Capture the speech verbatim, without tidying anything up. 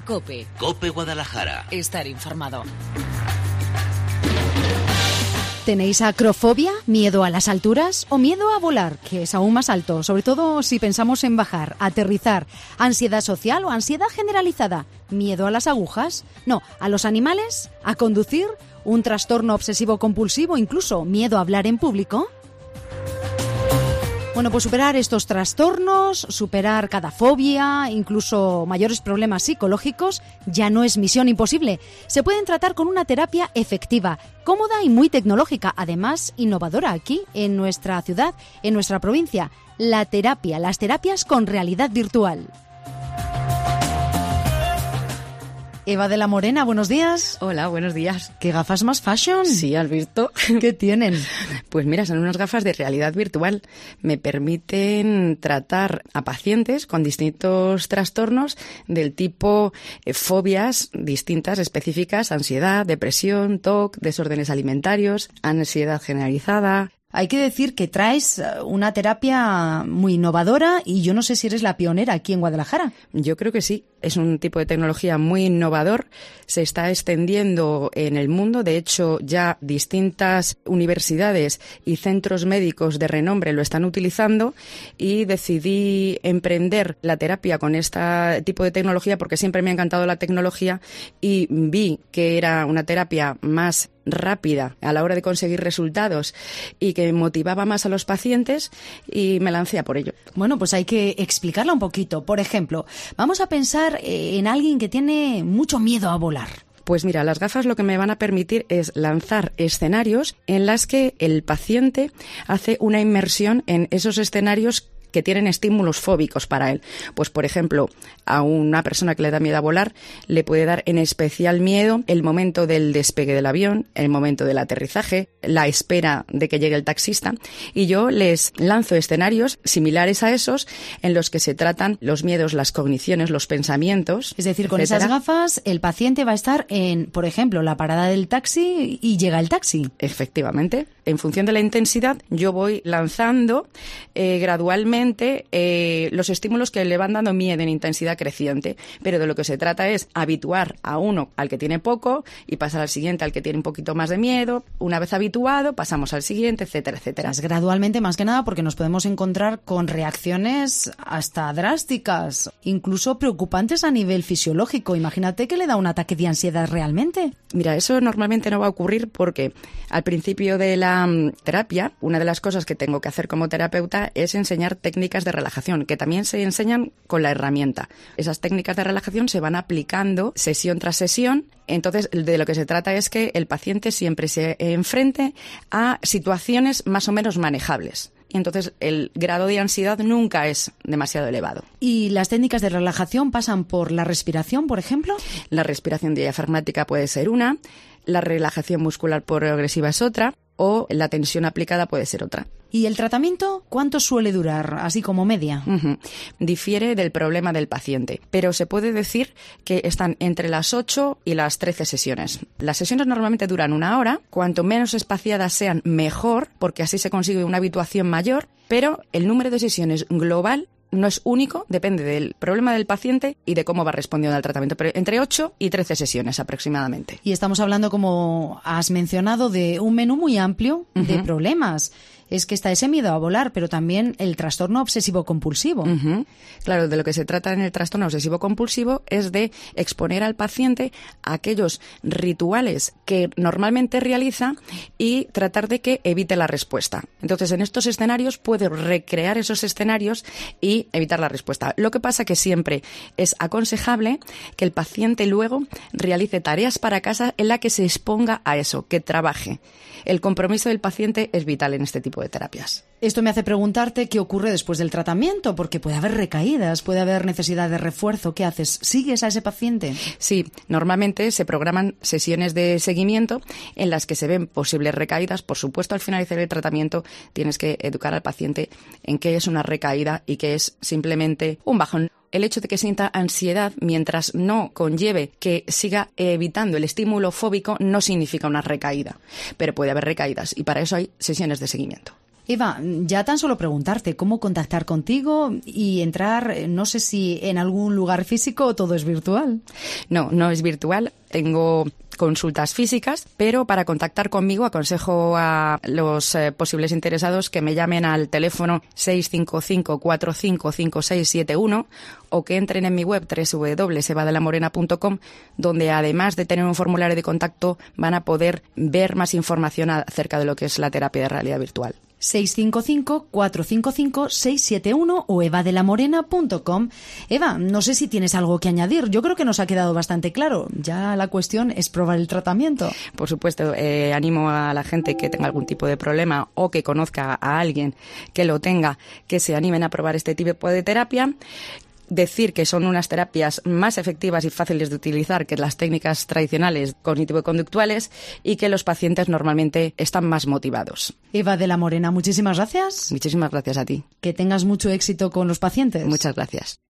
COPE. COPE Guadalajara. Estar informado. ¿Tenéis acrofobia? ¿Miedo a las alturas? ¿O miedo a volar, que es aún más alto? Sobre todo si pensamos en bajar, aterrizar. ¿Ansiedad social o ansiedad generalizada? ¿Miedo a las agujas? No, ¿a los animales? ¿A conducir? ¿Un trastorno obsesivo-compulsivo? ¿Incluso miedo a hablar en público? Bueno, pues superar estos trastornos, superar cada fobia, incluso mayores problemas psicológicos, ya no es misión imposible. Se pueden tratar con una terapia efectiva, cómoda y muy tecnológica, además innovadora aquí, en nuestra ciudad, en nuestra provincia. La terapia, las terapias con realidad virtual. Eva de la Morena, buenos días. Hola, buenos días. ¿Qué gafas más fashion? Sí, ¿has visto? ¿Qué tienen? Pues mira, son unas gafas de realidad virtual. Me permiten tratar a pacientes con distintos trastornos del tipo eh, fobias distintas, específicas, ansiedad, depresión, T O C, desórdenes alimentarios, ansiedad generalizada. Hay que decir que traes una terapia muy innovadora y yo no sé si eres la pionera aquí en Guadalajara. Yo creo que sí. Es un tipo de tecnología muy innovador. Se está extendiendo en el mundo. De hecho, ya distintas universidades y centros médicos de renombre lo están utilizando y decidí emprender la terapia con este tipo de tecnología porque siempre me ha encantado la tecnología y vi que era una terapia más rápida a la hora de conseguir resultados y que motivaba más a los pacientes y me lancé a por ello. Bueno, pues hay que explicarla un poquito. Por ejemplo, vamos a pensar en alguien que tiene mucho miedo a volar. Pues mira, las gafas lo que me van a permitir es lanzar escenarios en las que el paciente hace una inmersión en esos escenarios que tienen estímulos fóbicos para él. Pues, por ejemplo, a una persona que le da miedo a volar, le puede dar en especial miedo el momento del despegue del avión, el momento del aterrizaje, la espera de que llegue el taxista, y yo les lanzo escenarios similares a esos en los que se tratan los miedos, las cogniciones, los pensamientos. Es decir, con etcétera. esas gafas el paciente va a estar en, por ejemplo, la parada del taxi y llega el taxi. Efectivamente. En función de la intensidad, yo voy lanzando eh, gradualmente Eh, los estímulos que le van dando miedo en intensidad creciente, pero de lo que se trata es habituar a uno al que tiene poco y pasar al siguiente al que tiene un poquito más de miedo. Una vez habituado, pasamos al siguiente, etcétera, etcétera. Es gradualmente, más que nada, porque nos podemos encontrar con reacciones hasta drásticas, incluso preocupantes a nivel fisiológico. Imagínate que le da un ataque de ansiedad realmente. Mira, eso normalmente no va a ocurrir porque al principio de la um, terapia, una de las cosas que tengo que hacer como terapeuta es enseñar técnicas de relajación, que también se enseñan con la herramienta. Esas técnicas de relajación se van aplicando sesión tras sesión. Entonces, de lo que se trata es que el paciente siempre se enfrente a situaciones más o menos manejables. Y entonces el grado de ansiedad nunca es demasiado elevado. ¿Y las técnicas de relajación pasan por la respiración, por ejemplo? La respiración diafragmática puede ser una, la relajación muscular progresiva es otra, o la tensión aplicada puede ser otra. ¿Y el tratamiento cuánto suele durar, así como media? Uh-huh. Difiere del problema del paciente, pero se puede decir que están entre las ocho y las trece sesiones. Las sesiones normalmente duran una hora, cuanto menos espaciadas sean mejor, porque así se consigue una habituación mayor, pero el número de sesiones global no es único, depende del problema del paciente y de cómo va respondiendo al tratamiento, pero entre ocho y trece sesiones aproximadamente. Y estamos hablando, como has mencionado, de un menú muy amplio uh-huh. de problemas. Es que está ese miedo a volar, pero también el trastorno obsesivo-compulsivo. Uh-huh. Claro, de lo que se trata en el trastorno obsesivo-compulsivo es de exponer al paciente a aquellos rituales que normalmente realiza y tratar de que evite la respuesta. Entonces, en estos escenarios puede recrear esos escenarios y evitar la respuesta. Lo que pasa que siempre es aconsejable que el paciente luego realice tareas para casa en la que se exponga a eso, que trabaje. El compromiso del paciente es vital en este tipo de terapias. Esto me hace preguntarte qué ocurre después del tratamiento, porque puede haber recaídas, puede haber necesidad de refuerzo. ¿Qué haces? ¿Sigues a ese paciente? Sí, normalmente se programan sesiones de seguimiento en las que se ven posibles recaídas. Por supuesto, al finalizar el tratamiento tienes que educar al paciente en qué es una recaída y qué es simplemente un bajón. El hecho de que sienta ansiedad mientras no conlleve que siga evitando el estímulo fóbico no significa una recaída, pero puede haber recaídas y para eso hay sesiones de seguimiento. Eva, ya tan solo preguntarte cómo contactar contigo y entrar, no sé si en algún lugar físico o todo es virtual. No, no es virtual. Tengo consultas físicas, pero para contactar conmigo aconsejo a los eh, posibles interesados que me llamen al teléfono seis cinco cinco, cuatro cinco cinco seis siete uno o que entren en mi web doble u doble u doble u punto eva de la morena punto com, donde además de tener un formulario de contacto van a poder ver más información acerca de lo que es la terapia de realidad virtual. seis cinco cinco, cuatro cinco cinco, seis siete uno o eva de la morena punto com. Eva, no sé si tienes algo que añadir. Yo creo que nos ha quedado bastante claro. Ya la cuestión es probar el tratamiento. Por supuesto, eh, animo a la gente que tenga algún tipo de problema o que conozca a alguien que lo tenga, que se animen a probar este tipo de terapia. Decir que son unas terapias más efectivas y fáciles de utilizar que las técnicas tradicionales cognitivo-conductuales y que los pacientes normalmente están más motivados. Eva de la Morena, muchísimas gracias. Muchísimas gracias a ti. Que tengas mucho éxito con los pacientes. Muchas gracias.